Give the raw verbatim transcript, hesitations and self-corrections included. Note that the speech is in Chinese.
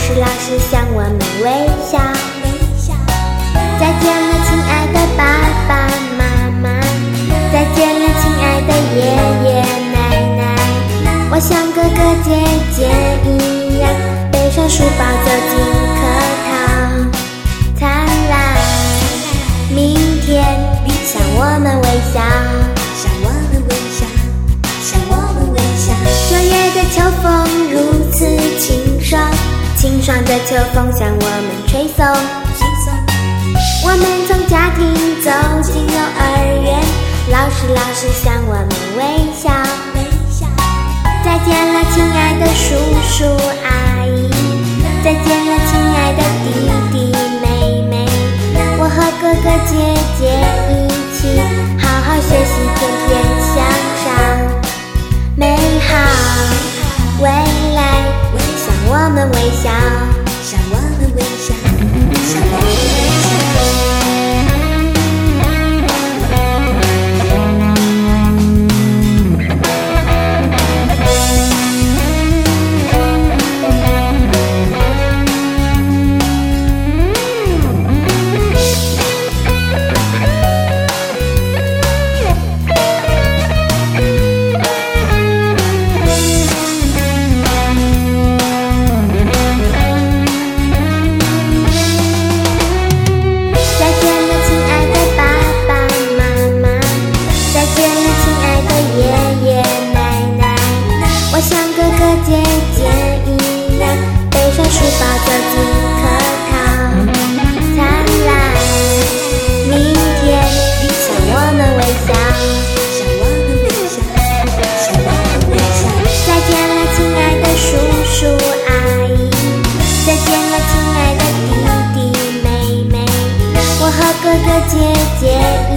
师老师向我们微笑。再见了亲爱的爸爸妈妈，再见了亲爱的爷爷奶奶。我像哥哥姐姐一样，背上书包走进课堂。灿烂明天向我们微笑， 向我们微笑，向我们微笑。 九月的秋风如此清爽，清爽的秋风向我们吹送。我们从家庭走进幼儿园，老师老师向我们微笑。再见了亲爱的叔叔阿姨，再见了亲爱的弟弟妹妹。我和哥哥姐姐一起好好学习，天天向上。美好未来向我们微笑， 向我们微笑，向我们微笑。我像哥哥姐姐一样，背上书包走进课堂。灿烂明天向我们微笑，向我们微笑，向我们微笑。 再见了亲爱的叔叔阿姨，再见了亲爱的弟弟妹妹。我和哥哥姐姐一